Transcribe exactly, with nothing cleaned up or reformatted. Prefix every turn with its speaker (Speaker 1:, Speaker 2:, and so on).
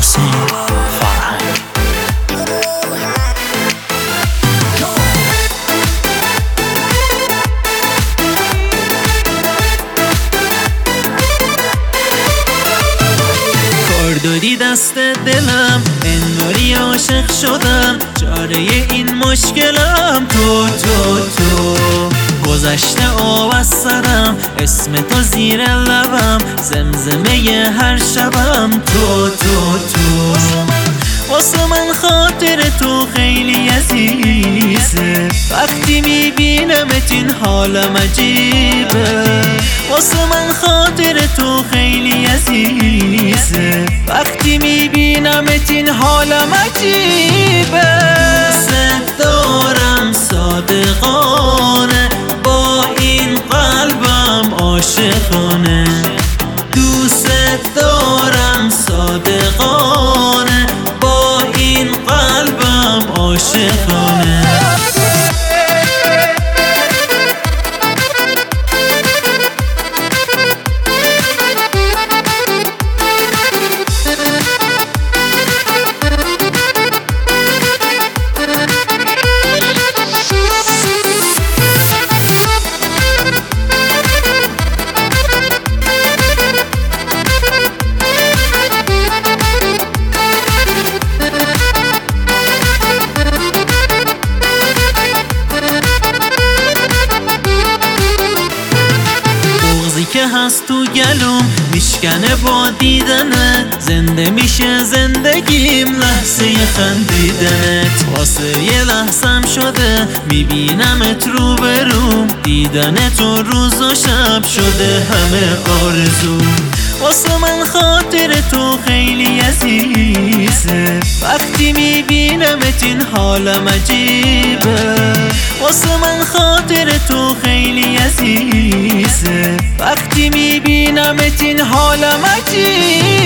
Speaker 1: حسین فرهنگ. کار دادی دست دلم، انگاری عاشق شدم، چاره این مشکلم تو تو تو گذشته آب از سرم، اسم تو زیر لبم، زمزمه هر شبم تو تو تو واسه من خاطر تو خیلی عزیزه، وقتی میبینمت این حالم عجیبه. واسه من خاطر تو خیلی عزیزه، وقتی میبینمت این حالم عجیبه. دوست دارم صادقانه، با این قلبم عاشقانه. دوست دارم صادقانه، با این قلبم عاشقانه. که هست تو گلوم میشکنه با دیدنت، زنده میشه زندگیم لحظه خندیدنت. واسه یه لحظم شده میبینمت رو بروم، دیدن تو روز و شب شده همه آرزو. واسه من خاطر تو خیلی عزیزه، وقتی میبینمت این حالم عجیبه. واسه من خاطر تو خیلی عزیزه، وقتی میبینمت این حالم عجیبه.